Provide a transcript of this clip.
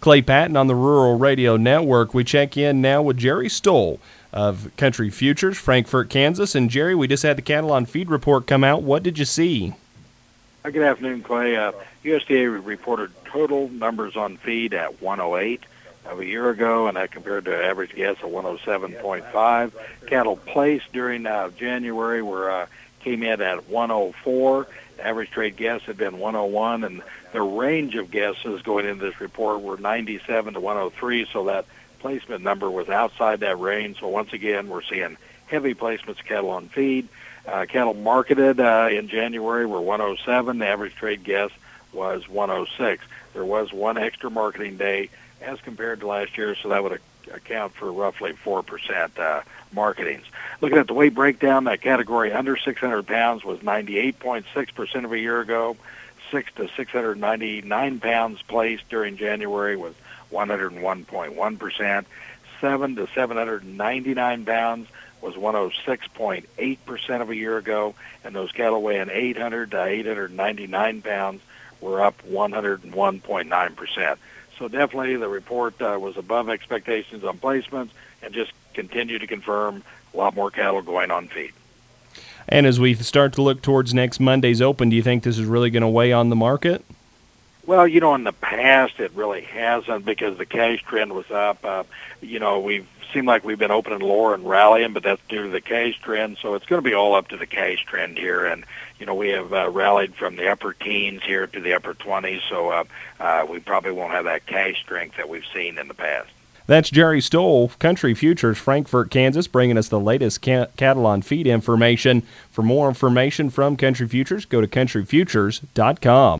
Clay Patton on the Rural Radio Network. We check in now with Jerry Stoll of Country Futures, Frankfort, Kansas. And Jerry, we just had the cattle on feed report come out. What did you see? Good afternoon, Clay. USDA reported total numbers on feed at 108 of a year ago, and that compared to average guess of 107.5. Cattle placed during January came in at 104. The average trade guess had been 101, and the range of guesses going into this report were 97 to 103, so that placement number was outside that range. So once again, we're seeing heavy placements of cattle on feed. Cattle marketed in January were 107. The average trade guess was 106. There was one extra marketing day as compared to last year, so that would account for roughly 4% marketings. Looking at the weight breakdown, that category under 600 pounds was 98.6% of a year ago. 6 to 699 pounds placed during January was 101.1%. 7 to 799 pounds was 106.8% of a year ago, and those cattle weighing 800 to 899 pounds were up 101.9%. So definitely the report was above expectations on placements and just continue to confirm a lot more cattle going on feed. And as we start to look towards next Monday's open, do you think this is really going to weigh on the market? Well, in the past it really hasn't because the cash trend was up. We've seemed like we've been opening lower and rallying, but that's due to the cash trend. So it's going to be all up to the cash trend here. And, we have rallied from the upper teens here to the upper 20s, so we probably won't have that cash strength that we've seen in the past. That's Jerry Stoll, Country Futures, Frankfort, Kansas, bringing us the latest cattle on feed information. For more information from Country Futures, go to countryfutures.com.